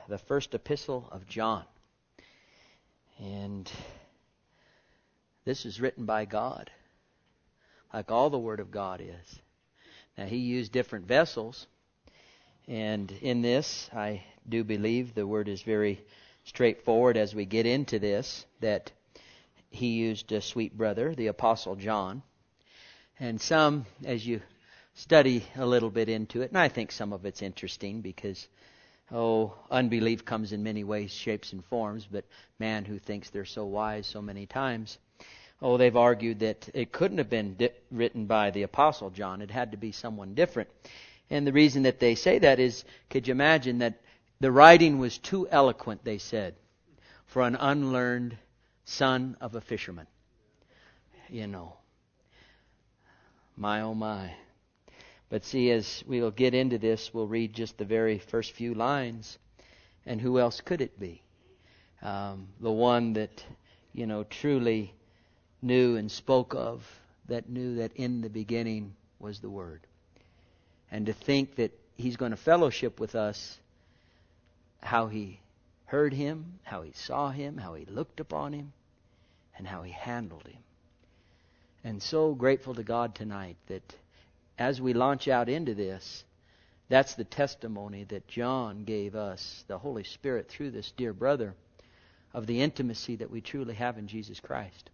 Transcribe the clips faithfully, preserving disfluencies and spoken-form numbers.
the first epistle of John. And this is written by God, like all the Word of God is. Now, He used different vessels. And in this, I do believe the Word is very straightforward as we get into this, that He used a sweet brother, the Apostle John. And some, as you study a little bit into it, and I think some of it's interesting because, oh, unbelief comes in many ways, shapes, and forms, but man who thinks they're so wise so many times, oh, they've argued that it couldn't have been di- written by the Apostle John. It had to be someone different. And the reason that they say that is, could you imagine that the writing was too eloquent, they said, for an unlearned son of a fisherman. You know. My, oh my. But see, as we'll get into this, we'll read just the very first few lines. And who else could it be? Um, the one that, you know, truly knew and spoke of, that knew that in the beginning was the Word. And to think that He's going to fellowship with us, how He heard Him, how He saw Him, how He looked upon Him, and how He handled Him. And so grateful to God tonight that as we launch out into this, that's the testimony that John gave us, the Holy Spirit, through this dear brother, of the intimacy that we truly have in Jesus Christ.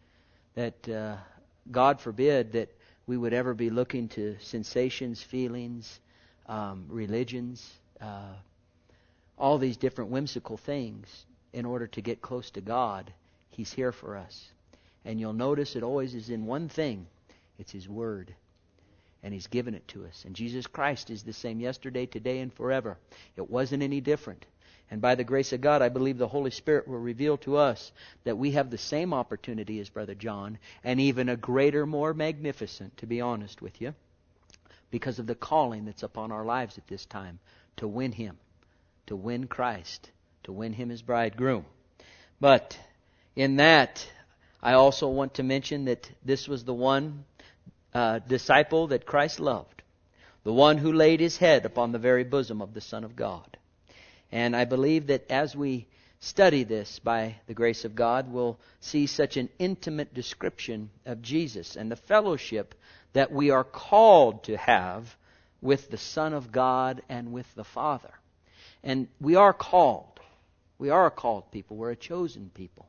That uh, God forbid that we would ever be looking to sensations, feelings, um, religions, uh, all these different whimsical things in order to get close to God. He's here for us. And you'll notice it always is in one thing. It's His Word. And He's given it to us. And Jesus Christ is the same yesterday, today, and forever. It wasn't any different. And by the grace of God, I believe the Holy Spirit will reveal to us that we have the same opportunity as Brother John, and even a greater, more magnificent, to be honest with you, because of the calling that's upon our lives at this time, to win Him, to win Christ, to win Him as bridegroom. But in that, I also want to mention that this was the one uh, disciple that Christ loved, the one who laid His head upon the very bosom of the Son of God. And I believe that as we study this by the grace of God, we'll see such an intimate description of Jesus and the fellowship that we are called to have with the Son of God and with the Father. And we are called. We are a called people. We're a chosen people.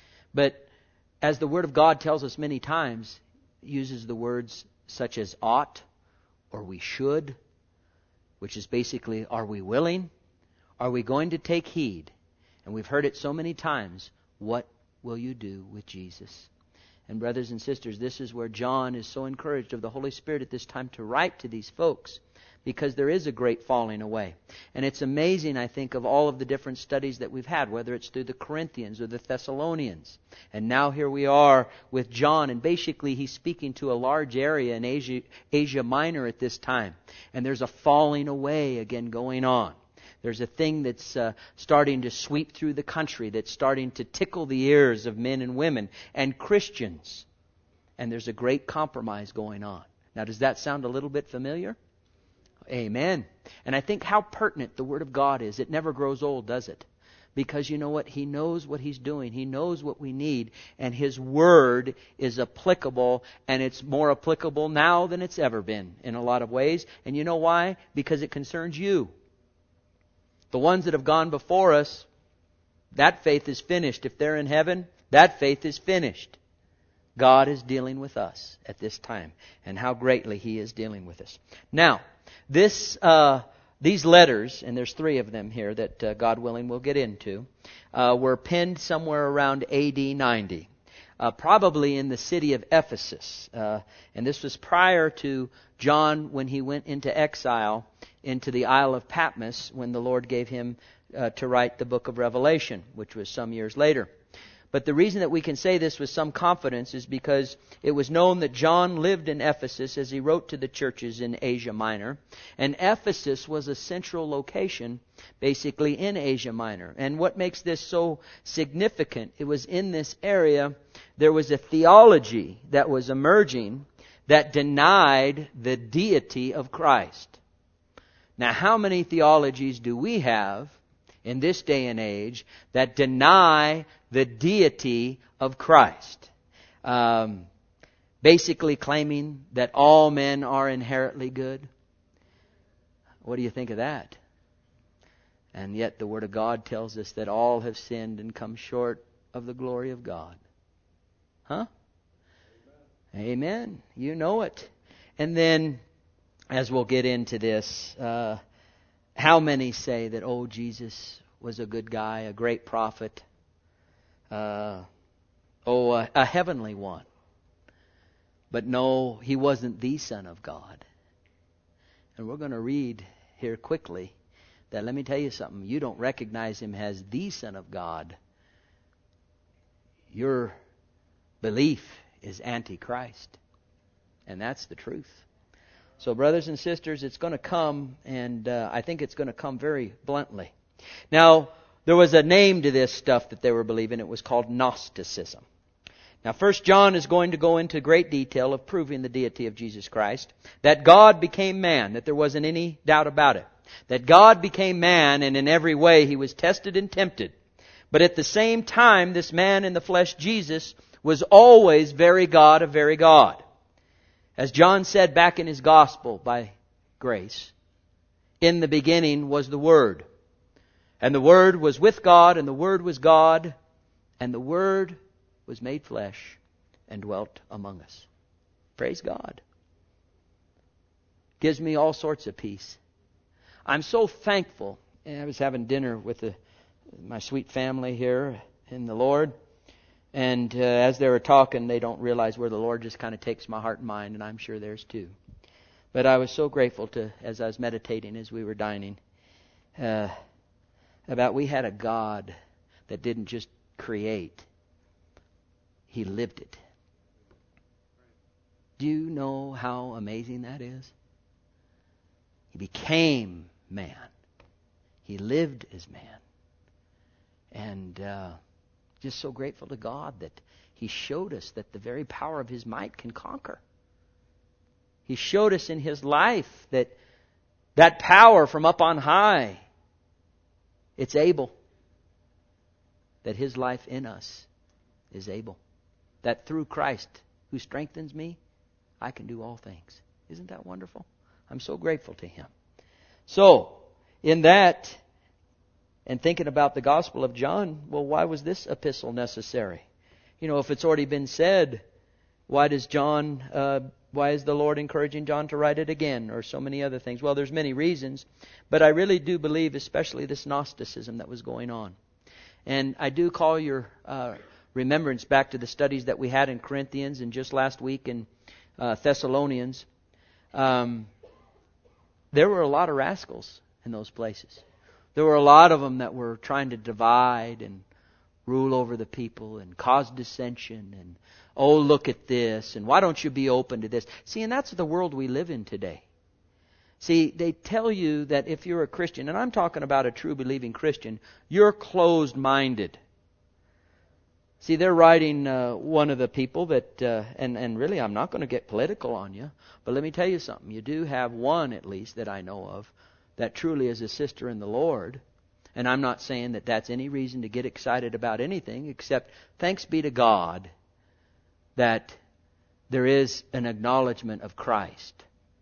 But as the Word of God tells us many times, it uses the words such as ought or we should, which is basically, are we willing? Are we going to take heed? And we've heard it so many times. What will you do with Jesus? And brothers and sisters, this is where John is so encouraged of the Holy Spirit at this time to write to these folks, because there is a great falling away. And it's amazing, I think, of all of the different studies that we've had, whether it's through the Corinthians or the Thessalonians. And now here we are with John, and basically he's speaking to a large area in Asia, Asia Minor at this time. And there's a falling away again going on. There's a thing that's uh, starting to sweep through the country, that's starting to tickle the ears of men and women and Christians. And there's a great compromise going on. Now, does that sound a little bit familiar? Amen. And I think how pertinent the Word of God is. It never grows old, does it? Because you know what? He knows what He's doing. He knows what we need. And His Word is applicable. And it's more applicable now than it's ever been in a lot of ways. And you know why? Because it concerns you. The ones that have gone before us, that faith is finished. If they're in heaven, that faith is finished. God is dealing with us at this time, and how greatly He is dealing with us. Now, this uh, these letters, and there's three of them here that uh, God willing we'll get into, uh, were penned somewhere around A D ninety. Uh, probably in the city of Ephesus. Uh, and this was prior to John when he went into exile into the Isle of Patmos when the Lord gave him uh, to write the book of Revelation, which was some years later. But the reason that we can say this with some confidence is because it was known that John lived in Ephesus as he wrote to the churches in Asia Minor. And Ephesus was a central location basically in Asia Minor. And what makes this so significant, it was in this area there was a theology that was emerging that denied the deity of Christ. Now, how many theologies do we have in this day and age that deny the deity of Christ. Um, basically claiming that all men are inherently good. What do you think of that? And yet the Word of God tells us that all have sinned and come short of the glory of God. Huh? Amen. Amen. You know it. And then, as we'll get into this, uh, how many say that, oh, Jesus was a good guy, a great prophet, uh, oh, a, a heavenly one. But no, He wasn't the Son of God. And we're going to read here quickly that, let me tell you something, you don't recognize Him as the Son of God. Your belief is Antichrist. And that's the truth. So brothers and sisters, it's going to come, and uh, I think it's going to come very bluntly. Now, there was a name to this stuff that they were believing. It was called Gnosticism. Now, First John is going to go into great detail of proving the deity of Jesus Christ. That God became man, that there wasn't any doubt about it. That God became man, and in every way He was tested and tempted. But at the same time, this man in the flesh, Jesus, was always very God of very God. As John said back in his gospel by grace, in the beginning was the Word. And the Word was with God, and the Word was God, and the Word was made flesh and dwelt among us. Praise God. Gives me all sorts of peace. I'm so thankful. I was having dinner with the, my sweet family here in the Lord. And uh, as they were talking, they don't realize where the Lord just kind of takes my heart and mind, and I'm sure theirs too. But I was so grateful to, as I was meditating as we were dining, uh, about we had a God that didn't just create. He lived it. Do you know how amazing that is? He became man. He lived as man. And uh, just so grateful to God that He showed us that the very power of His might can conquer. He showed us in His life that that power from up on high, it's able. That His life in us is able. That through Christ who strengthens me, I can do all things. Isn't that wonderful? I'm so grateful to Him. So, in that, and thinking about the Gospel of John, well, why was this epistle necessary? You know, if it's already been said, why does John, uh, why is the Lord encouraging John to write it again, or so many other things? Well, there's many reasons, but I really do believe, especially this Gnosticism that was going on. And I do call your uh, remembrance back to the studies that we had in Corinthians and just last week in uh, Thessalonians. Um, there were a lot of rascals in those places. There were a lot of them that were trying to divide and rule over the people and cause dissension and, oh, look at this, and why don't you be open to this? See, and that's the world we live in today. See, they tell you that if you're a Christian, and I'm talking about a true believing Christian, you're closed-minded. See, they're writing uh, one of the people that, uh, and, and really I'm not going to get political on you, but let me tell you something. You do have one, at least, that I know of, that truly is a sister in the Lord. And I'm not saying that that's any reason to get excited about anything, except thanks be to God that there is an acknowledgement of Christ.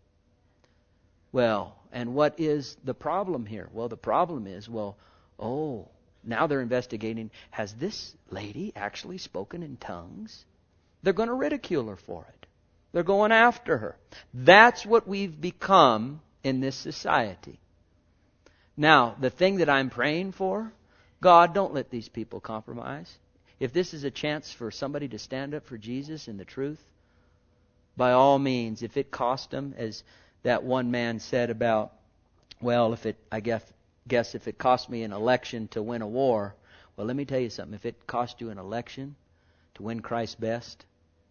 Well, and what is the problem here? Well, the problem is, well, oh, now they're investigating, has this lady actually spoken in tongues? They're going to ridicule her for it. They're going after her. That's what we've become in this society. Now, the thing that I'm praying for, God, don't let these people compromise. If this is a chance for somebody to stand up for Jesus and the truth, by all means, if it cost them, as that one man said about, well, if it, I guess, guess if it cost me an election to win a war, well, let me tell you something. If it cost you an election to win Christ's best,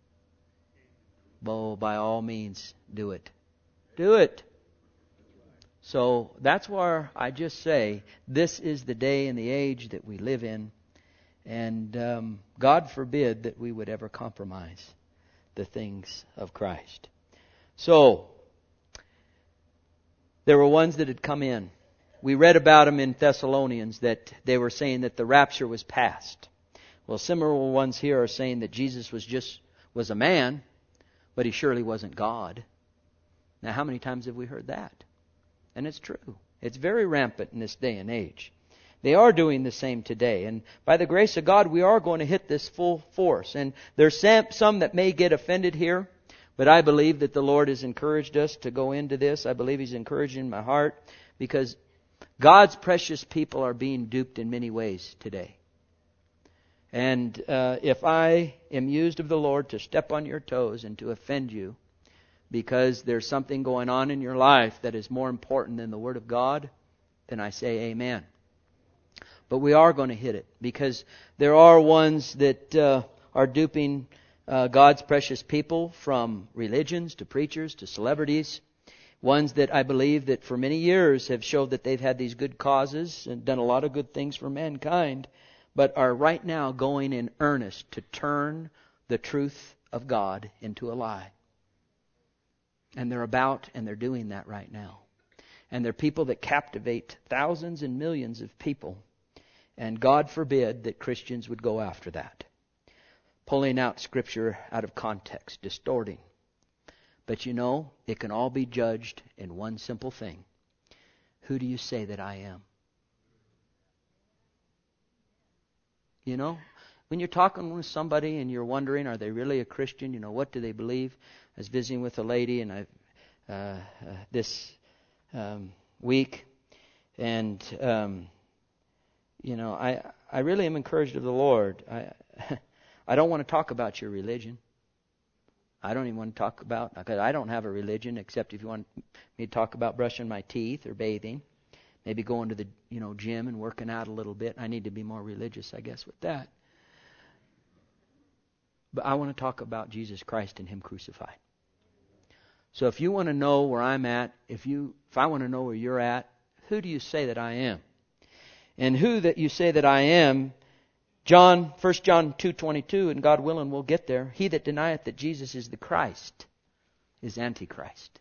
well, by all means, do it. Do it. So that's where I just say this is the day and the age that we live in. And um, God forbid that we would ever compromise the things of Christ. So, there were ones that had come in. we read about them in Thessalonians that they were saying that the rapture was past. Well, similar ones here are saying that Jesus was just was a man, but he surely wasn't God. Now, how many times have we heard that? And it's true. It's very rampant in this day and age. They are doing the same today. And by the grace of God, we are going to hit this full force. And there's some that may get offended here, but I believe that the Lord has encouraged us to go into this. I believe He's encouraging my heart, because God's precious people are being duped in many ways today. And uh, if I am used of the Lord to step on your toes and to offend you because there's something going on in your life that is more important than the Word of God, then I say amen. But we are going to hit it, because there are ones that uh, are duping uh, God's precious people, from religions to preachers to celebrities. Ones that I believe that for many years have showed that they've had these good causes and done a lot of good things for mankind, but are right now going in earnest to turn the truth of God into a lie. And they're about and they're doing that right now. And they're people that captivate thousands and millions of people. And God forbid that Christians would go after that. Pulling out Scripture out of context, distorting. But you know, it can all be judged in one simple thing. Who do you say that I am? You know, when you're talking with somebody and you're wondering, are they really a Christian? You know, what do they believe? I was visiting with a lady and I uh, uh, this um, week, and um, you know, I I really am encouraged of the Lord. I I don't want to talk about your religion. I don't even want to talk about, because I don't have a religion, except if you want me to talk about brushing my teeth or bathing, maybe going to the you know gym and working out a little bit. I need to be more religious, I guess, with that. But I want to talk about Jesus Christ and Him crucified. So if you want to know where I'm at, if you if I want to know where you're at, who do you say that I am? And who that you say that I am, John, First John two twenty-two, and God willing we'll get there. He that denieth that Jesus is the Christ is Antichrist.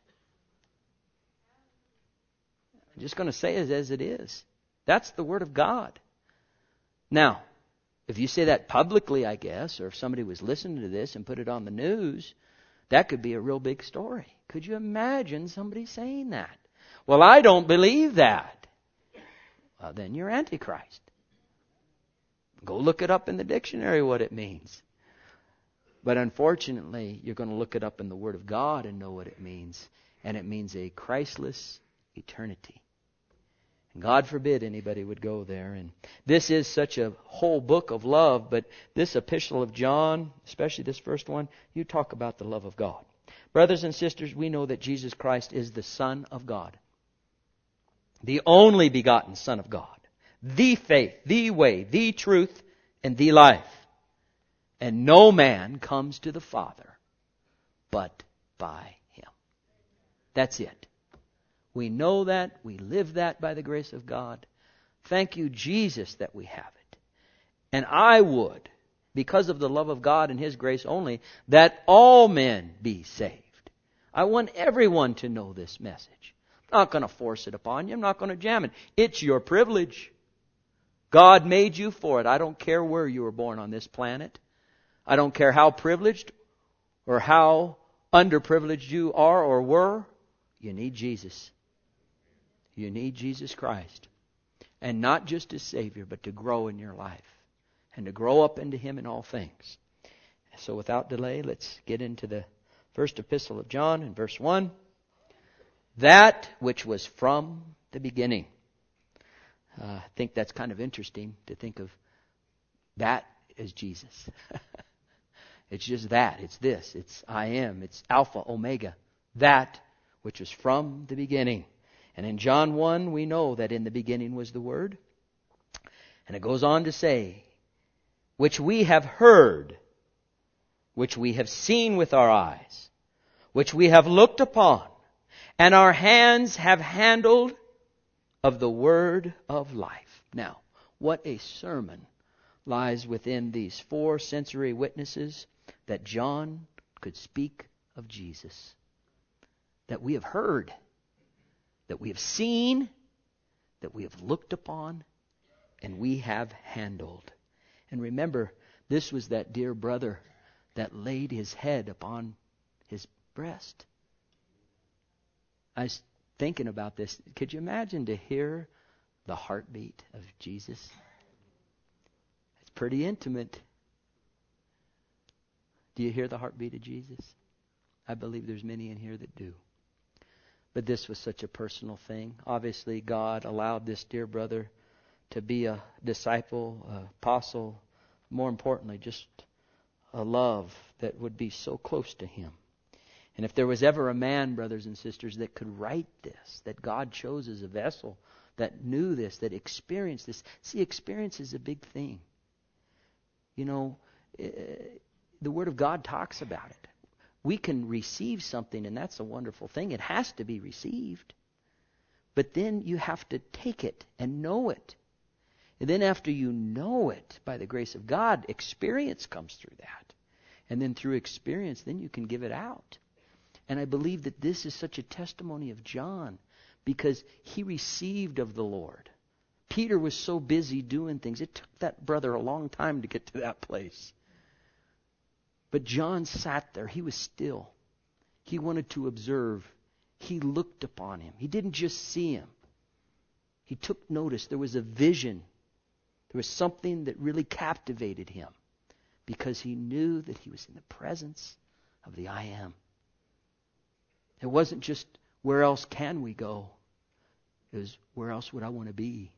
I'm just going to say it as it is. That's the Word of God. Now, if you say that publicly, I guess, or if somebody was listening to this and put it on the news, that could be a real big story. Could you imagine somebody saying that? Well, I don't believe that. Well, then you're Antichrist. Go look it up in the dictionary what it means. But unfortunately, you're going to look it up in the Word of God and know what it means. And it means a Christless eternity. And God forbid anybody would go there. And this is such a whole book of love, but this epistle of John, especially this first one, you talk about the love of God. Brothers and sisters, we know that Jesus Christ is the Son of God. The only begotten Son of God. The faith, the way, the truth, and the life. And no man comes to the Father but by Him. That's it. We know that. We live that by the grace of God. Thank you, Jesus, that we have it. And I would, because of the love of God and His grace only, that all men be saved. I want everyone to know this message. I'm not going to force it upon you. I'm not going to jam it. It's your privilege. God made you for it. I don't care where you were born on this planet. I don't care how privileged or how underprivileged you are or were. You need Jesus. You need Jesus Christ. And not just as Savior, but to grow in your life. And to grow up into Him in all things. So without delay, let's get into the first epistle of John in verse one. That which was from the beginning. Uh, I think that's kind of interesting to think of that as Jesus. It's just that. It's this. It's I am. It's Alpha, Omega. That which was from the beginning. And in John one, we know that in the beginning was the Word. And it goes on to say, which we have heard, which we have seen with our eyes, which we have looked upon, and our hands have handled of the Word of life. Now, what a sermon lies within these four sensory witnesses that John could speak of Jesus. That we have heard, that we have seen, that we have looked upon and we have handled. And remember, this was that dear brother that laid his head upon his breast. I was thinking about this. Could you imagine to hear the heartbeat of Jesus? It's pretty intimate. Do you hear the heartbeat of Jesus? I believe there's many in here that do. But this was such a personal thing. Obviously, God allowed this dear brother to be a disciple, an apostle, more importantly, just a love that would be so close to him. And if there was ever a man, brothers and sisters, that could write this, that God chose as a vessel, that knew this, that experienced this. See, experience is a big thing. You know, the Word of God talks about it. We can receive something, and that's a wonderful thing. It has to be received. But then you have to take it and know it. And then after you know it, by the grace of God, experience comes through that. And then through experience, then you can give it out. And I believe that this is such a testimony of John, because he received of the Lord. Peter was so busy doing things. It took that brother a long time to get to that place. But John sat there. He was still. He wanted to observe. He looked upon him. He didn't just see him. He took notice. There was a vision. There was something that really captivated him, because he knew that he was in the presence of the I Am. It wasn't just, where else can we go? It was, where else would I want to be?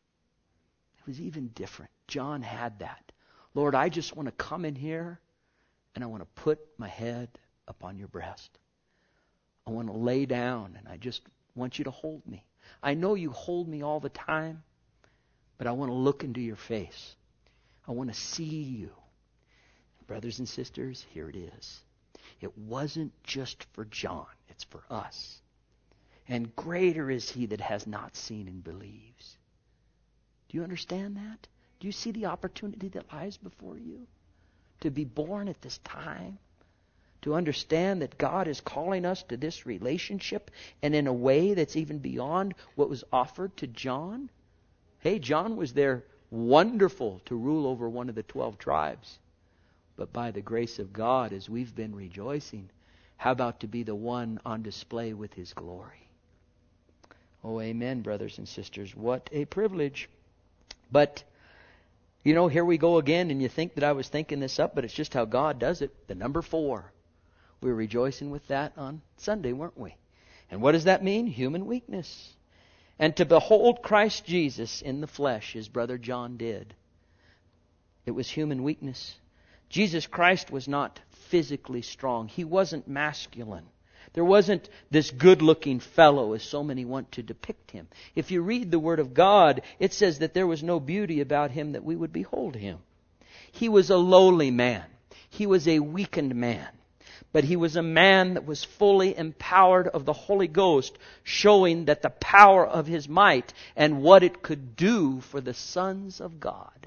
It was even different. John had that. Lord, I just want to come in here and I want to put my head upon your breast. I want to lay down and I just want you to hold me. I know you hold me all the time, but I want to look into your face. I want to see you. Brothers and sisters, here it is. It wasn't just for John. It's for us. And greater is he that has not seen and believes. Do you understand that? Do you see the opportunity that lies before you? To be born at this time. To understand that God is calling us to this relationship, and in a way that's even beyond what was offered to John. Hey, John was there, wonderful to rule over one of the twelve tribes. But by the grace of God, as we've been rejoicing, how about to be the one on display with His glory? Oh, amen, brothers and sisters. What a privilege. But, you know, here we go again, and you think that I was thinking this up, but it's just how God does it. The number four. We were rejoicing with that on Sunday, weren't we? And what does that mean? Human weakness. And to behold Christ Jesus in the flesh, as Brother John did. It was human weakness. Jesus Christ was not physically strong. He wasn't masculine. There wasn't this good-looking fellow, as so many want to depict Him. If you read the Word of God, it says that there was no beauty about Him that we would behold Him. He was a lowly man. He was a weakened man. But He was a man that was fully empowered of the Holy Ghost, showing that the power of His might and what it could do for the sons of God.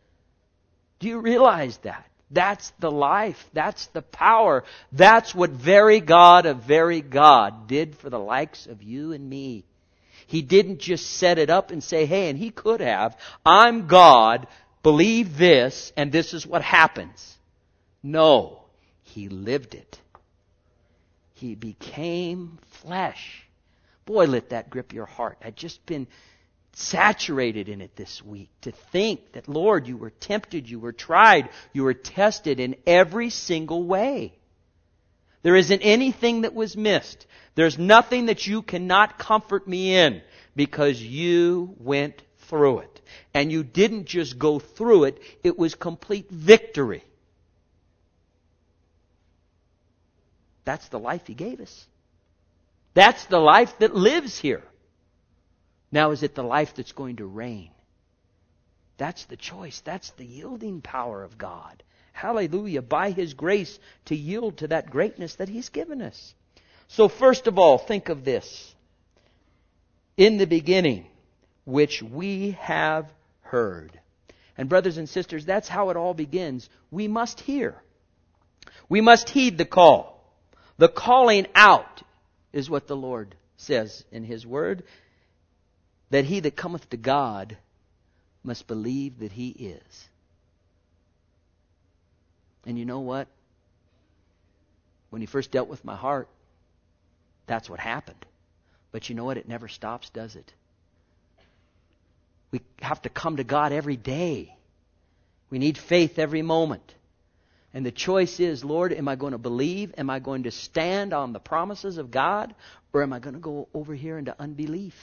Do you realize that? That's the life. That's the power. That's what very God of very God did for the likes of you and me. He didn't just set it up and say, hey, and He could have, I'm God, believe this, and this is what happens. No, He lived it. He became flesh. Boy, let that grip your heart. I'd just been saturated in it this week, to think that, Lord, you were tempted, you were tried, you were tested in every single way. There isn't anything that was missed. There's nothing that you cannot comfort me in, because you went through it. And you didn't just go through it, it was complete victory. That's the life He gave us. That's the life that lives here. Now, is it the life that's going to reign? That's the choice. That's the yielding power of God. Hallelujah. By His grace to yield to that greatness that He's given us. So first of all, think of this. In the beginning, which we have heard. And brothers and sisters, that's how it all begins. We must hear. We must heed the call. The calling out is what the Lord says in His Word. that he that cometh to God must believe that he is. And you know what? When he first dealt with my heart, that's what happened. But you know what? It never stops, does it? We have to come to God every day. We need faith every moment. And the choice is, Lord, am I going to believe? Am I going to stand on the promises of God? Or am I going to go over here into unbelief?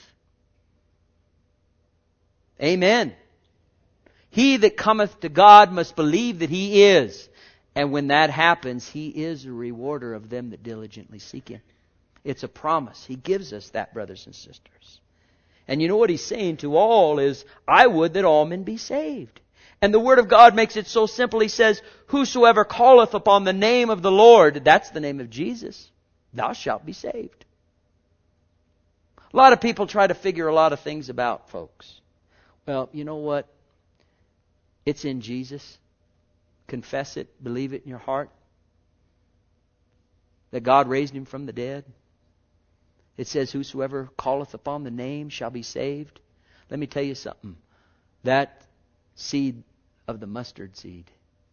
Amen. He that cometh to God must believe that he is. And when that happens, he is a rewarder of them that diligently seek him. It's a promise. He gives us that, brothers and sisters. And you know what he's saying to all is, I would that all men be saved. And the Word of God makes it so simple. He says, whosoever calleth upon the name of the Lord, that's the name of Jesus, thou shalt be saved. A lot of people try to figure a lot of things about, folks. Well, you know what? It's in Jesus. Confess it. Believe it in your heart. That God raised him from the dead. It says, whosoever calleth upon the name shall be saved. Let me tell you something. That seed of the mustard seed,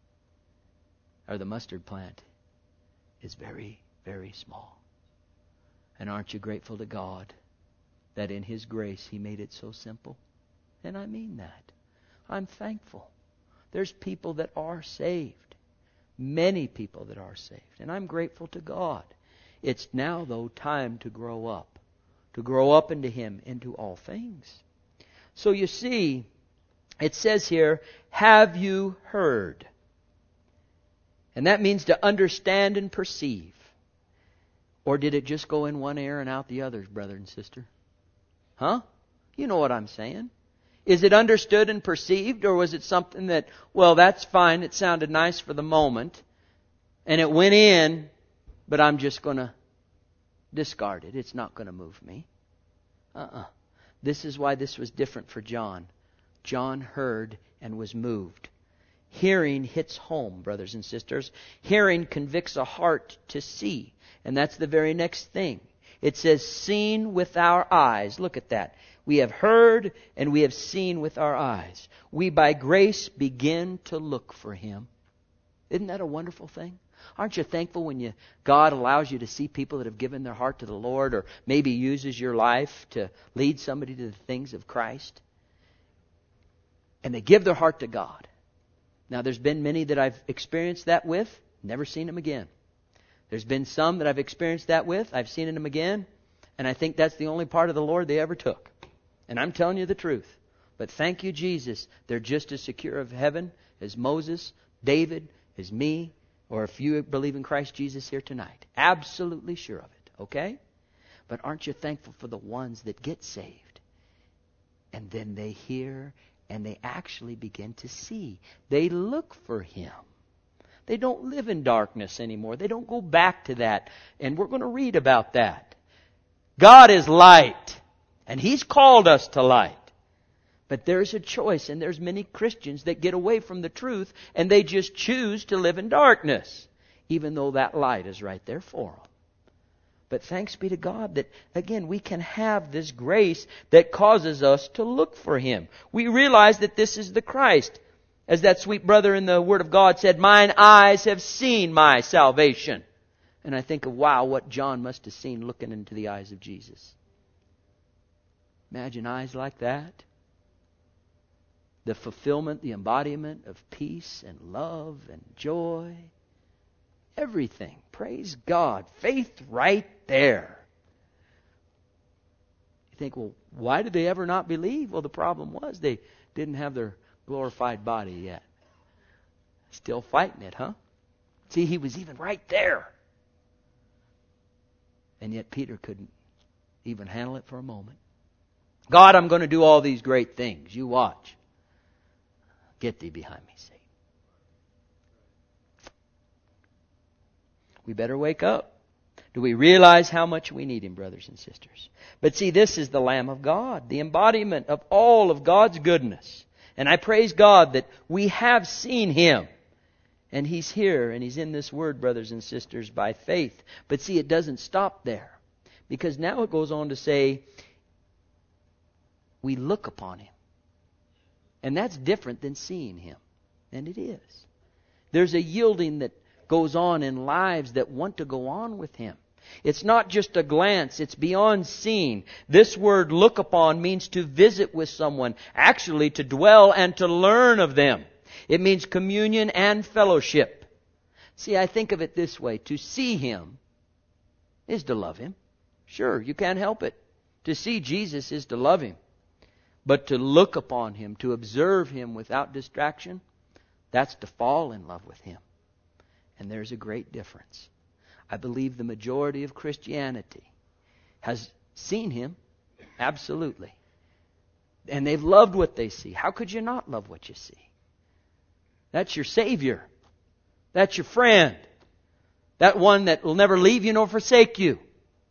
or the mustard plant, is very, very small. And aren't you grateful to God that in His grace He made it so simple? And I mean that. I'm thankful. There's people that are saved. Many people that are saved. And I'm grateful to God. It's now, though, time to grow up. To grow up into Him, into all things. So you see, it says here, have you heard? And that means to understand and perceive. Or did it just go in one ear and out the other, brother and sister? Huh? You know what I'm saying. Is it understood and perceived, or was it something that, well, that's fine, it sounded nice for the moment, and it went in, but I'm just going to discard it. It's not going to move me. Uh-uh. This is why this was different for John. John heard and was moved. Hearing hits home, brothers and sisters. Hearing convicts a heart to see. And that's the very next thing. It says, seen with our eyes. Look at that. We have heard and we have seen with our eyes. We by grace begin to look for Him. Isn't that a wonderful thing? Aren't you thankful when you God allows you to see people that have given their heart to the Lord, or maybe uses your life to lead somebody to the things of Christ? And they give their heart to God. Now, there's been many that I've experienced that with, never seen them again. There's been some that I've experienced that with, I've seen them again, and I think that's the only part of the Lord they ever took. And I'm telling you the truth. But thank you, Jesus, they're just as secure of heaven as Moses, David, as me, or if you believe in Christ Jesus here tonight. Absolutely sure of it, okay? But aren't you thankful for the ones that get saved? And then they hear and they actually begin to see. They look for Him. They don't live in darkness anymore. They don't go back to that. And we're going to read about that. God is light. And He's called us to light. But there's a choice. And there's many Christians that get away from the truth. And they just choose to live in darkness. Even though that light is right there for them. But thanks be to God that, again, we can have this grace that causes us to look for Him. We realize that this is the Christ. As that sweet brother in the Word of God said, mine eyes have seen my salvation. And I think of, wow, what John must have seen looking into the eyes of Jesus. Imagine eyes like that. The fulfillment, the embodiment of peace and love and joy. Everything. Praise God. Faith right there. You think, well, why did they ever not believe? Well, the problem was they didn't have their glorified body yet. Still fighting it, huh? See, he was even right there. And yet Peter couldn't even handle it for a moment. God, I'm going to do all these great things. You watch. Get thee behind me, Satan. We better wake up. Do we realize how much we need Him, brothers and sisters? But see, this is the Lamb of God, the embodiment of all of God's goodness. And I praise God that we have seen Him. And He's here and He's in this Word, brothers and sisters, by faith. But see, it doesn't stop there. Because now it goes on to say, we look upon Him. And that's different than seeing Him. And it is. There's a yielding that goes on in lives that want to go on with Him. It's not just a glance. It's beyond seeing. This word look upon means to visit with someone. Actually, to dwell and to learn of them. It means communion and fellowship. See, I think of it this way. To see Him is to love Him. Sure, you can't help it. To see Jesus is to love Him. But to look upon Him, to observe Him without distraction, that's to fall in love with Him. And there's a great difference. I believe the majority of Christianity has seen Him, absolutely. And they've loved what they see. How could you not love what you see? That's your Savior. That's your friend. That one that will never leave you nor forsake you.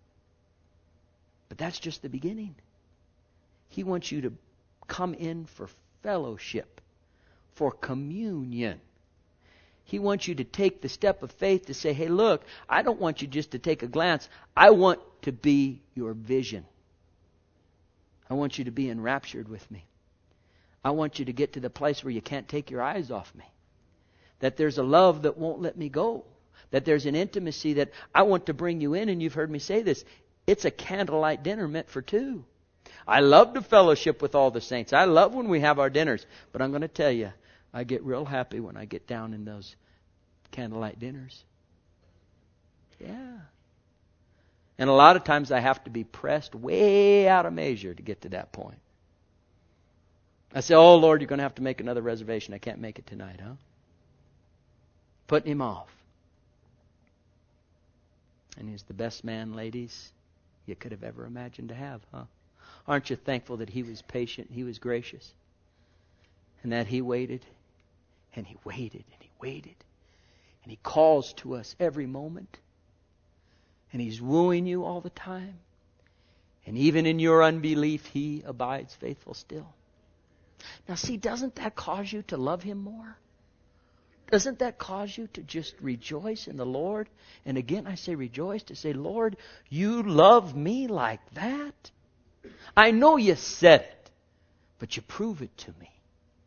But that's just the beginning. He wants you to come in for fellowship, for communion. He wants you to take the step of faith to say, hey, look, I don't want you just to take a glance. I want to be your vision. I want you to be enraptured with me. I want you to get to the place where you can't take your eyes off me. That there's a love that won't let me go. That there's an intimacy that I want to bring you in. And you've heard me say this. It's a candlelight dinner meant for two. I love to fellowship with all the saints. I love when we have our dinners. But I'm going to tell you, I get real happy when I get down in those candlelight dinners. Yeah. And a lot of times I have to be pressed way out of measure to get to that point. I say, oh, Lord, you're going to have to make another reservation. I can't make it tonight, huh? Putting Him off. And He's the best man, ladies, you could have ever imagined to have, huh? Aren't you thankful that He was patient, He was gracious, and that He waited, and He waited, and He waited, and He calls to us every moment, and He's wooing you all the time, and even in your unbelief, He abides faithful still. Now see, doesn't that cause you to love Him more? Doesn't that cause you to just rejoice in the Lord? And again, I say rejoice to say, Lord, you love me like that? I know you said it, but you prove it to me.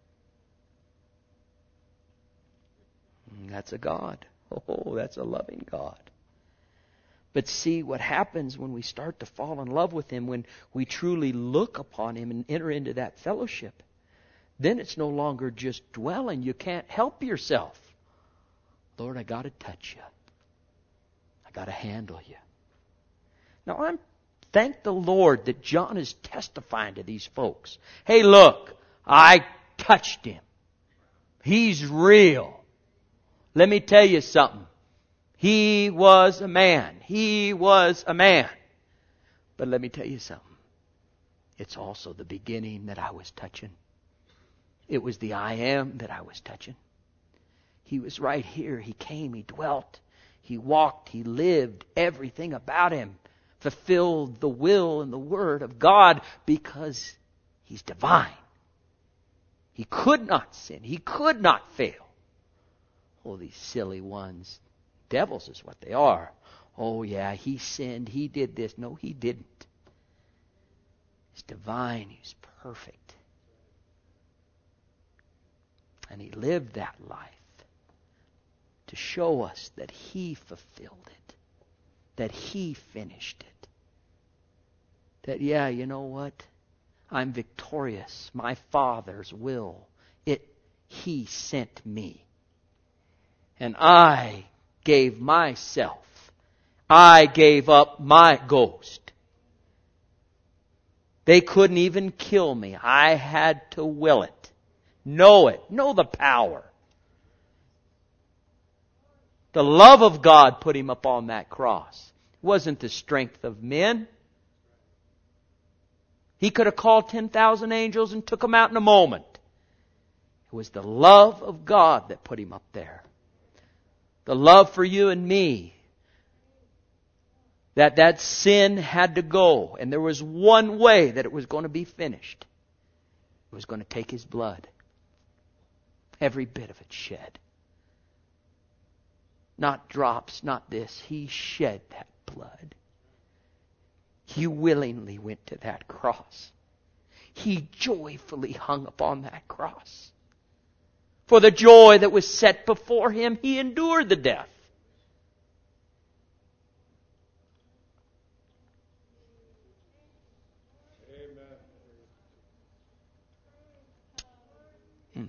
And that's a God. Oh, that's a loving God. But see, what happens when we start to fall in love with Him, when we truly look upon Him and enter into that fellowship, then it's no longer just dwelling. You can't help yourself. Lord, I got to touch you. I got to handle you. Now, I'm thank the Lord that John is testifying to these folks. Hey, look, I touched him. He's real. Let me tell you something. He was a man. He was a man. But let me tell you something. It's also the beginning that I was touching. It was the I am that I was touching. He was right here. He came. He dwelt. He walked. He lived. Everything about Him fulfilled the will and the word of God because He's divine. He could not sin. He could not fail. Oh, these silly ones. Devils is what they are. Oh, yeah, He sinned. He did this. No, He didn't. He's divine. He's perfect. And He lived that life to show us that He fulfilled it. That He finished it. That, yeah, you know what? I'm victorious. My Father's will. It, He sent me. And I gave myself. I gave up my ghost. They couldn't even kill me. I had to will it. Know it. Know the power. The love of God put Him up on that cross. It wasn't the strength of men. He could have called ten thousand angels and took them out in a moment. It was the love of God that put Him up there. The love for you and me. That that sin had to go. And there was one way that it was going to be finished. It was going to take His blood. Every bit of it shed. Not drops, not this. He shed that blood. He willingly went to that cross. He joyfully hung upon that cross. For the joy that was set before Him, He endured the death. Hmm.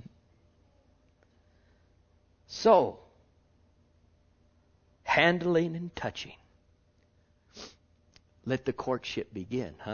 So, handling and touching. Let the courtship begin, huh?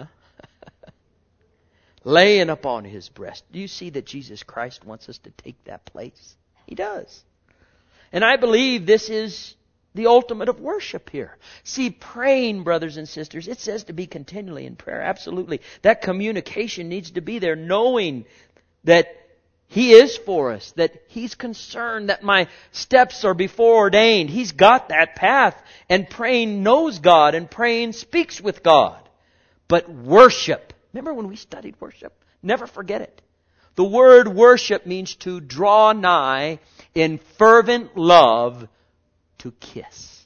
Laying upon His breast. Do you see that Jesus Christ wants us to take that place? He does. And I believe this is the ultimate of worship here. See, praying, brothers and sisters, it says to be continually in prayer. Absolutely. That communication needs to be there, knowing that He is for us, that He's concerned that my steps are before ordained. He's got that path. And praying knows God, and praying speaks with God. But worship, remember when we studied worship? Never forget it. The word worship means to draw nigh in fervent love, to kiss.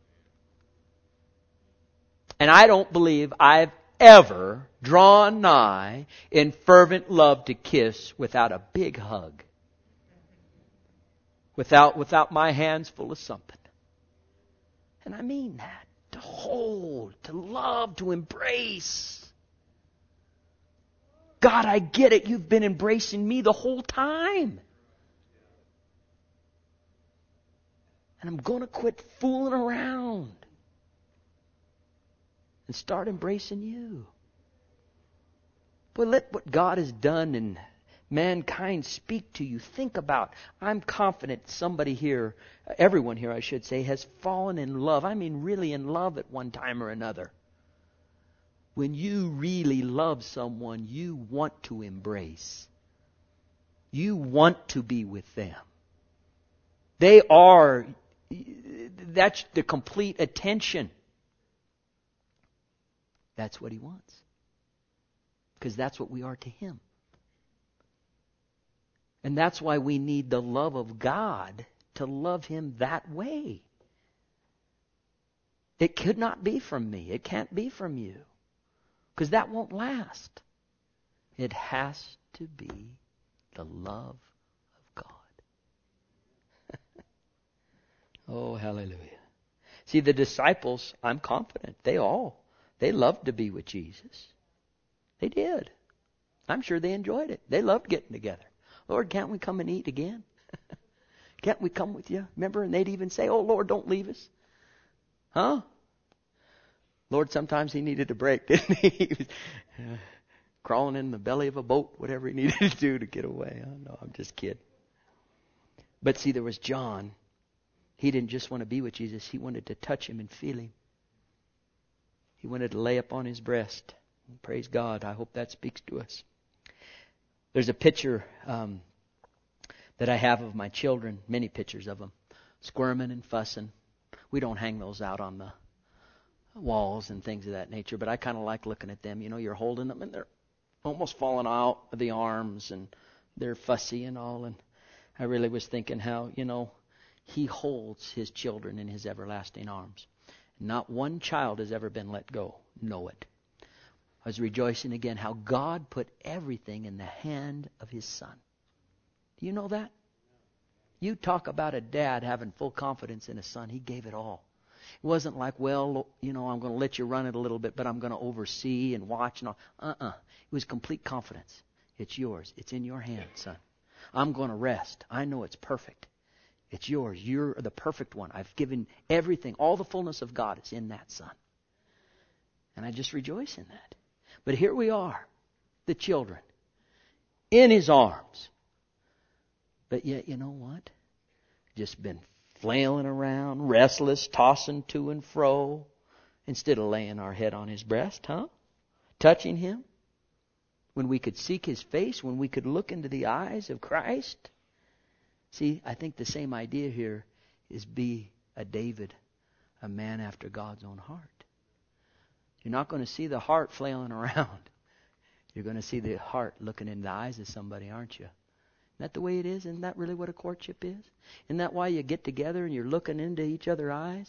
And I don't believe I've ever drawn nigh in fervent love to kiss without a big hug. Without, without my hands full of something. And I mean that. To hold, to love, to embrace. God, I get it. You've been embracing me the whole time. And I'm going to quit fooling around and start embracing you. But let what God has done in mankind speak to you. Think about, I'm confident somebody here, everyone here I should say, has fallen in love. I mean really in love at one time or another. When you really love someone, you want to embrace. You want to be with them. They are, that's the complete attention. That's what He wants. Because that's what we are to Him. And that's why we need the love of God to love Him that way. It could not be from me. It can't be from you. Because that won't last. It has to be the love of God. Oh, hallelujah. See, the disciples, I'm confident, they all, they loved to be with Jesus. They did. I'm sure they enjoyed it. They loved getting together. Lord, can't we come and eat again? Can't we come with you? Remember? And they'd even say, oh, Lord, don't leave us. Huh? Lord, sometimes He needed a break, didn't He? He was uh, crawling in the belly of a boat, whatever He needed to do to get away. Oh, no, I'm just kidding. But see, there was John. He didn't just want to be with Jesus. He wanted to touch Him and feel Him. He wanted to lay upon His breast. And praise God. I hope that speaks to us. There's a picture um, that I have of my children, many pictures of them, squirming and fussing. We don't hang those out on the walls and things of that nature, but I kind of like looking at them. You know, you're holding them and they're almost falling out of the arms and they're fussy and all. And I really was thinking how, you know, He holds His children in His everlasting arms. Not one child has ever been let go. Know it. I was rejoicing again how God put everything in the hand of His Son. Do you know that? You talk about a dad having full confidence in a son. He gave it all. It wasn't like, well, you know, I'm going to let you run it a little bit, but I'm going to oversee and watch and all. Uh-uh. It was complete confidence. It's yours. It's in your hand, son. I'm going to rest. I know it's perfect. It's yours. You're the perfect one. I've given everything. All the fullness of God is in that son. And I just rejoice in that. But here we are, the children, in His arms. But yet, you know what? Just been flailing around, restless, tossing to and fro, instead of laying our head on His breast, huh? Touching Him. When we could seek His face, when we could look into the eyes of Christ. See, I think the same idea here is be a David, a man after God's own heart. You're not going to see the heart flailing around. You're going to see the heart looking in the eyes of somebody, aren't you? Isn't that the way it is? Isn't that really what a courtship is? Isn't that why you get together and you're looking into each other's eyes?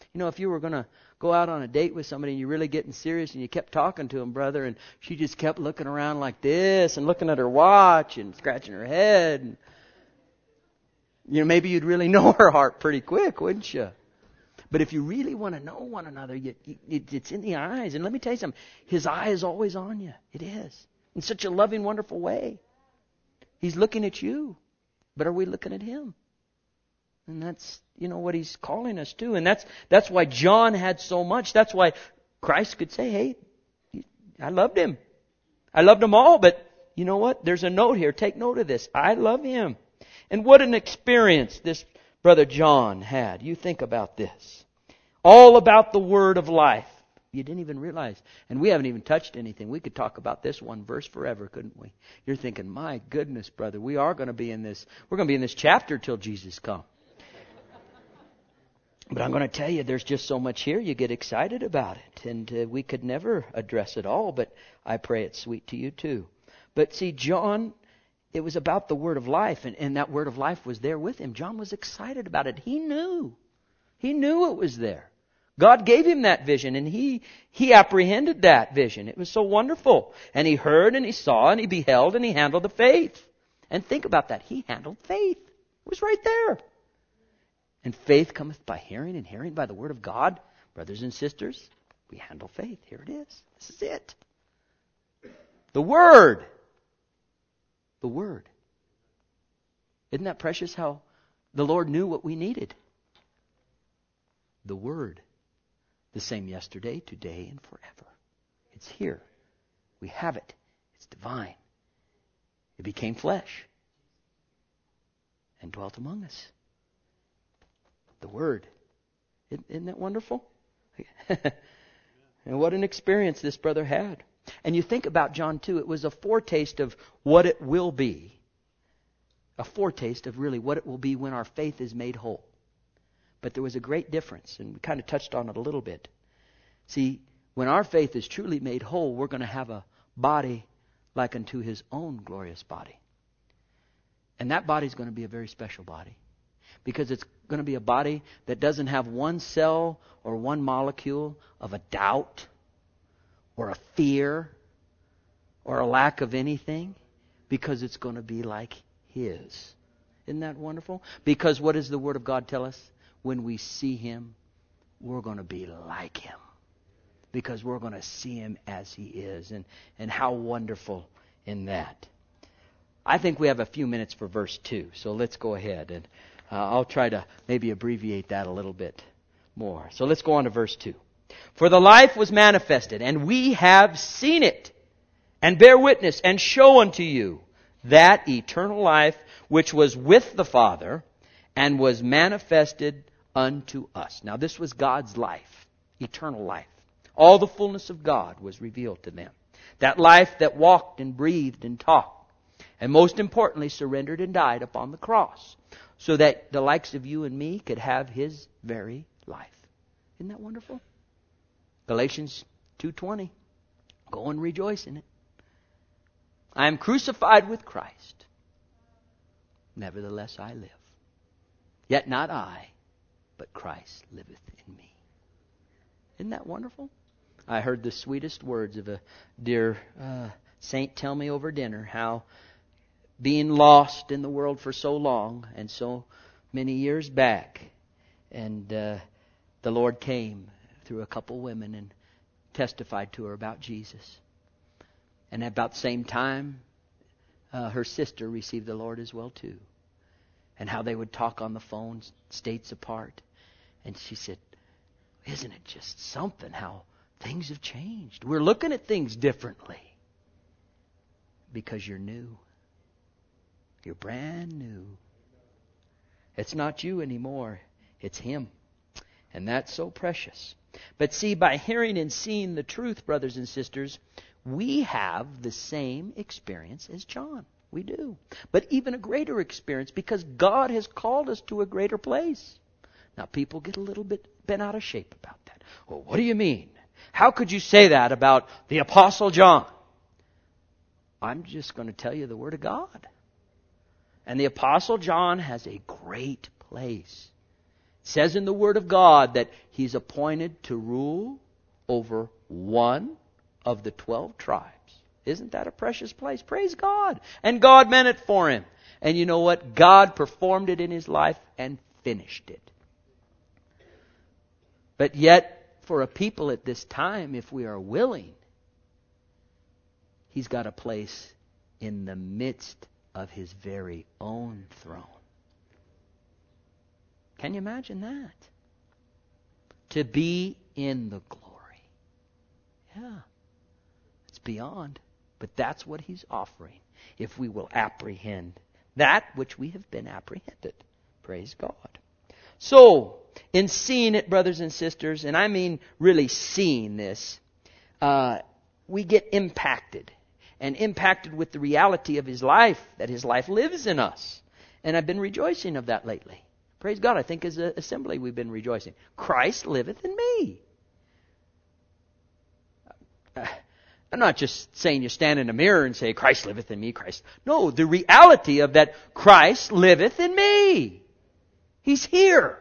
You know, if you were going to go out on a date with somebody and you're really getting serious and you kept talking to them, brother, and she just kept looking around like this and looking at her watch and scratching her head, and, you know, maybe you'd really know her heart pretty quick, wouldn't you? But if you really want to know one another, you, you, it's in the eyes. And let me tell you something. His eye is always on you. It is. In such a loving, wonderful way. He's looking at you. But are we looking at Him? And that's, you know, what He's calling us to. And that's that's why John had so much. That's why Christ could say, hey, I loved Him. I loved them all. But you know what? There's a note here. Take note of this. I love Him. And what an experience this Brother John had. You think about this. All about the Word of life. You didn't even realize. And we haven't even touched anything. We could talk about this one verse forever, couldn't we? You're thinking, my goodness, brother, we are going to be in this. We're going to be in this chapter till Jesus comes. But I'm going to tell you, there's just so much here. You get excited about it. And uh, we could never address it all. But I pray it's sweet to you too. But see, John, it was about the Word of life, and, and that Word of life was there with him. John was excited about it. He knew. He knew it was there. God gave him that vision, and he he apprehended that vision. It was so wonderful. And he heard, and he saw, and he beheld, and he handled the faith. And think about that. He handled faith. It was right there. And faith cometh by hearing, and hearing by the Word of God. Brothers and sisters, we handle faith. Here it is. This is it. The Word. The Word. Isn't that precious how the Lord knew what we needed? The Word. The same yesterday, today, and forever. It's here. We have it. It's divine. It became flesh and dwelt among us. The Word. Isn't that wonderful? And what an experience this brother had. And you think about John two, it was a foretaste of what it will be. A foretaste of really what it will be when our faith is made whole. But there was a great difference, and we kind of touched on it a little bit. See, when our faith is truly made whole, we're going to have a body like unto His own glorious body. And that body is going to be a very special body. Because it's going to be a body that doesn't have one cell or one molecule of a doubt or a fear or a lack of anything, because it's going to be like His. Isn't that wonderful? Because what does the Word of God tell us? When we see Him, we're going to be like Him. Because we're going to see Him as He is. And, and how wonderful in that. I think we have a few minutes for verse two. So let's go ahead. And uh, I'll try to maybe abbreviate that a little bit more. So let's go on to verse two. For the life was manifested, and we have seen it, and bear witness, and show unto you that eternal life which was with the Father, and was manifested unto us. Now this was God's life, eternal life. All the fullness of God was revealed to them. That life that walked and breathed and talked, and most importantly surrendered and died upon the cross, so that the likes of you and me could have His very life. Isn't that wonderful? Galatians two twenty. Go and rejoice in it. I am crucified with Christ. Nevertheless I live. Yet not I, but Christ liveth in me. Isn't that wonderful? I heard the sweetest words of a dear uh, saint tell me over dinner how being lost in the world for so long and so many years back, and uh, the Lord came through a couple women and testified to her about Jesus. And at about the same time, uh, her sister received the Lord as well too. And how they would talk on the phone, states apart. And she said, isn't it just something how things have changed? We're looking at things differently. Because you're new. You're brand new. It's not you anymore. It's Him. And that's so precious. But see, by hearing and seeing the truth, brothers and sisters, we have the same experience as John. We do. But even a greater experience, because God has called us to a greater place. Now, people get a little bit bent out of shape about that. Well, what do you mean? How could you say that about the Apostle John? I'm just going to tell you the Word of God. And the Apostle John has a great place It says in the Word of God that He's appointed to rule over one of the twelve tribes. Isn't that a precious place? Praise God. And God meant it for him. And you know what? God performed it in his life and finished it. But yet, for a people at this time, if we are willing, He's got a place in the midst of His very own throne. Can you imagine that? To be in the glory. Yeah. It's beyond. But that's what He's offering, if we will apprehend that which we have been apprehended. Praise God. So, in seeing it, brothers and sisters, and I mean really seeing this, uh, we get impacted. And impacted with the reality of His life, that His life lives in us. And I've been rejoicing of that lately. Praise God. I think as an assembly we've been rejoicing. Christ liveth in me. Uh, I'm not just saying you stand in a mirror and say, Christ liveth in me, Christ. No, the reality of that Christ liveth in me. He's here.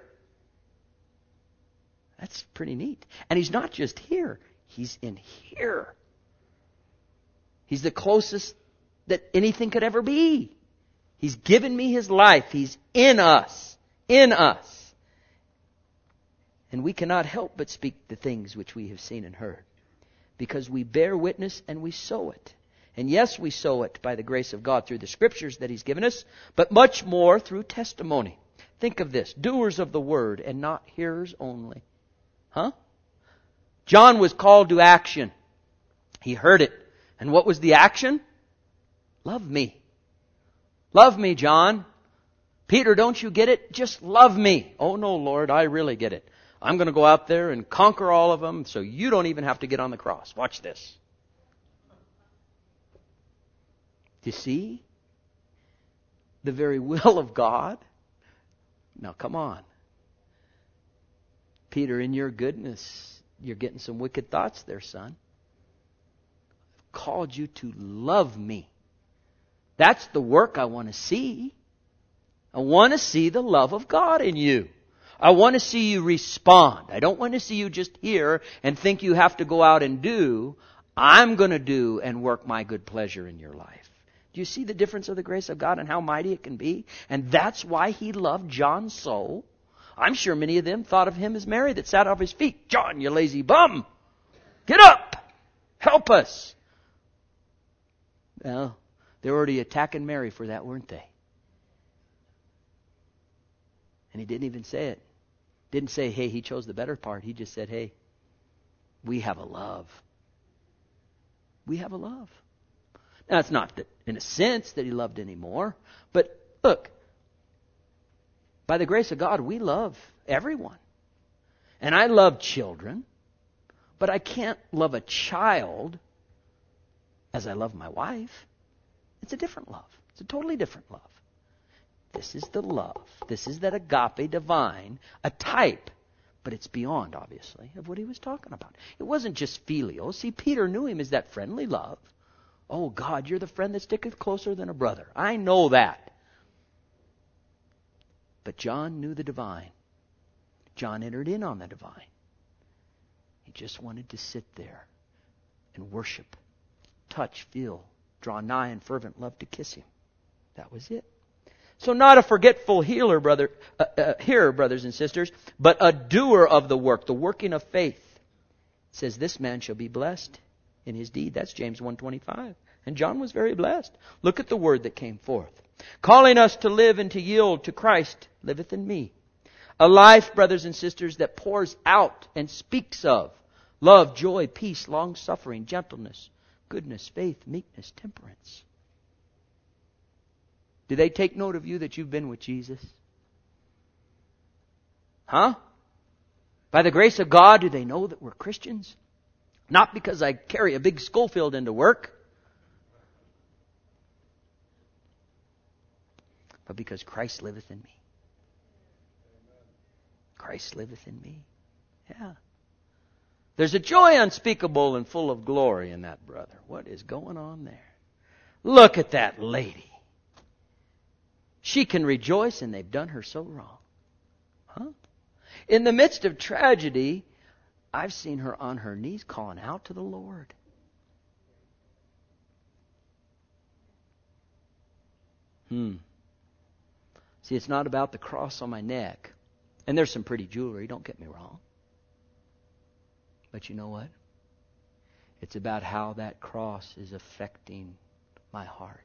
That's pretty neat. And He's not just here. He's in here. He's the closest that anything could ever be. He's given me His life. He's in us. In us. And we cannot help but speak the things which we have seen and heard. Because we bear witness and we sow it. And yes, we sow it by the grace of God through the Scriptures that He's given us, but much more through testimony. Think of this. Doers of the Word and not hearers only. Huh? John was called to action. He heard it. And what was the action? Love me. Love me, John. Peter, don't you get it? Just love me. Oh no, Lord, I really get it. I'm going to go out there and conquer all of them so you don't even have to get on the cross. Watch this. Do you see the very will of God? Now come on. Peter, in your goodness, you're getting some wicked thoughts there, son. I've called you to love me. That's the work I want to see. I want to see the love of God in you. I want to see you respond. I don't want to see you just hear and think you have to go out and do. I'm going to do and work my good pleasure in your life. Do you see the difference of the grace of God and how mighty it can be? And that's why He loved John so. I'm sure many of them thought of him as Mary that sat off his feet. John, you lazy bum. Get up. Help us. Well, they were already attacking Mary for that, weren't they? And He didn't even say it. Didn't say, hey, He chose the better part. He just said, hey, we have a love. We have a love. Now, it's not that, in a sense, that He loved anymore. But look, by the grace of God, we love everyone. And I love children. But I can't love a child as I love my wife. It's a different love. It's a totally different love. This is the love. This is that agape divine, a type, but it's beyond, obviously, of what He was talking about. It wasn't just filial. See, Peter knew Him as that friendly love. Oh, God, you're the friend that sticketh closer than a brother. I know that. But John knew the divine. John entered in on the divine. He just wanted to sit there and worship, touch, feel, draw nigh in fervent love to kiss Him. That was it. So not a forgetful healer, brother, uh, uh, hearer, brothers and sisters, but a doer of the work, the working of faith. It says, this man shall be blessed in his deed. That's James one twenty-five. And John was very blessed. Look at the word that came forth. Calling us to live and to yield to Christ liveth in me. A life, brothers and sisters, that pours out and speaks of love, joy, peace, long-suffering, gentleness, goodness, faith, meekness, temperance. Do they take note of you that you've been with Jesus? Huh? By the grace of God, do they know that we're Christians? Not because I carry a big Schofield into work, but because Christ liveth in me. Christ liveth in me. Yeah. There's a joy unspeakable and full of glory in that, brother. What is going on there? Look at that lady. She can rejoice and they've done her so wrong. Huh? In the midst of tragedy, I've seen her on her knees calling out to the Lord. Hmm. See, it's not about the cross on my neck. And there's some pretty jewelry, don't get me wrong. But you know what? It's about how that cross is affecting my heart.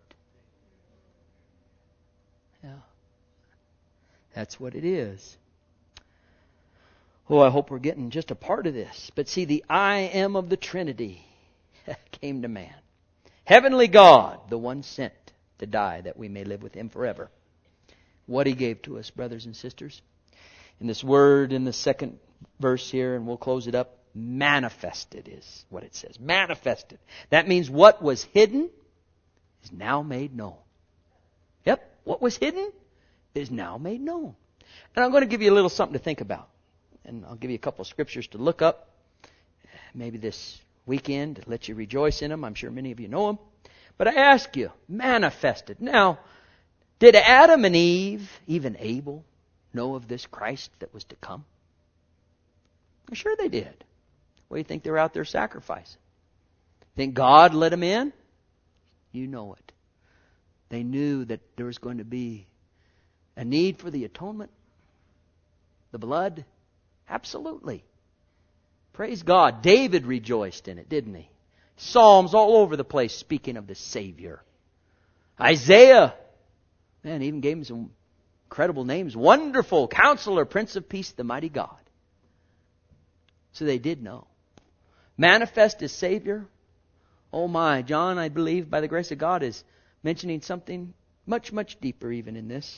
Yeah. That's what it is. Oh, I hope we're getting just a part of this. But see, the I am of the Trinity came to man. Heavenly God, the one sent to die that we may live with Him forever. What He gave to us, brothers and sisters. In this word, in the second verse here, and we'll close it up, manifested is what it says. Manifested. That means what was hidden is now made known. Yep, what was hidden is now made known. And I'm going to give you a little something to think about. And I'll give you a couple of scriptures to look up. Maybe this weekend, to let you rejoice in them. I'm sure many of you know them. But I ask you, manifested. Now, did Adam and Eve, even Abel, know of this Christ that was to come? I'm sure they did. What do you think they're out there sacrificing? Think God let them in? You know it. They knew that there was going to be a need for the atonement. The blood. Absolutely. Praise God. David rejoiced in it, didn't he? Psalms all over the place speaking of the Savior. Isaiah, man, even gave him some incredible names. Wonderful Counselor, Prince of Peace, the Mighty God. So they did know. Manifest as Savior. Oh my, John, I believe, by the grace of God, is mentioning something much, much deeper even in this.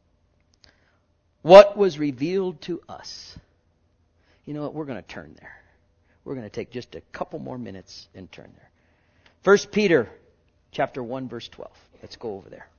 What was revealed to us. You know what? We're going to turn there. We're going to take just a couple more minutes and turn there. First Peter chapter one, verse twelve. Let's go over there.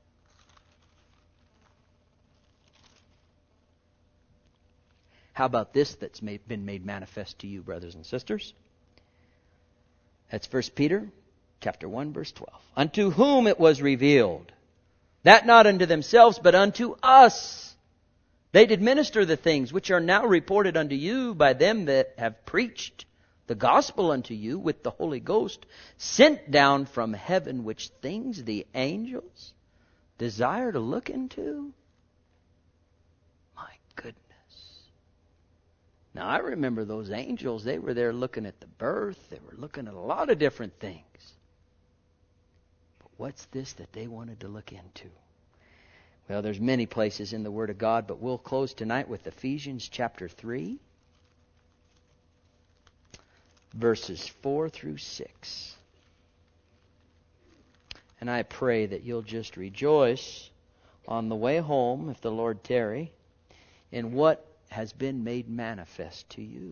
How about this that's made, been made manifest to you, brothers and sisters? That's First Peter chapter one, verse twelve. Unto whom it was revealed, that not unto themselves, but unto us. They did minister the things which are now reported unto you by them that have preached the gospel unto you with the Holy Ghost, sent down from heaven, which things the angels desire to look into. My goodness. Now I remember those angels, they were there looking at the birth, they were looking at a lot of different things. But what's this that they wanted to look into? Well, there's many places in the Word of God, but we'll close tonight with Ephesians chapter three, verses four through six. And I pray that you'll just rejoice on the way home, if the Lord tarry, in what has been made manifest to you.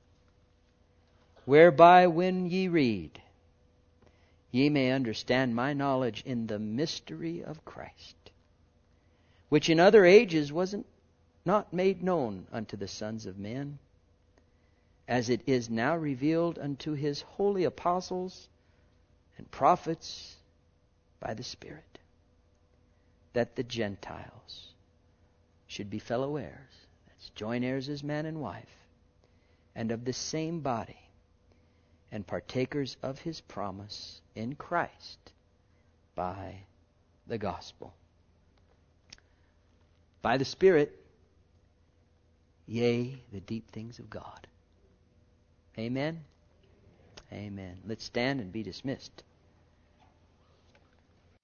Whereby when ye read, ye may understand my knowledge in the mystery of Christ, which in other ages wasn't not made known unto the sons of men, as it is now revealed unto His holy apostles and prophets by the Spirit, that the Gentiles should be fellow heirs, that's joint heirs as man and wife, and of the same body, and partakers of His promise in Christ by the gospel. By the Spirit, yea, the deep things of God. Amen? Amen. Let's stand and be dismissed.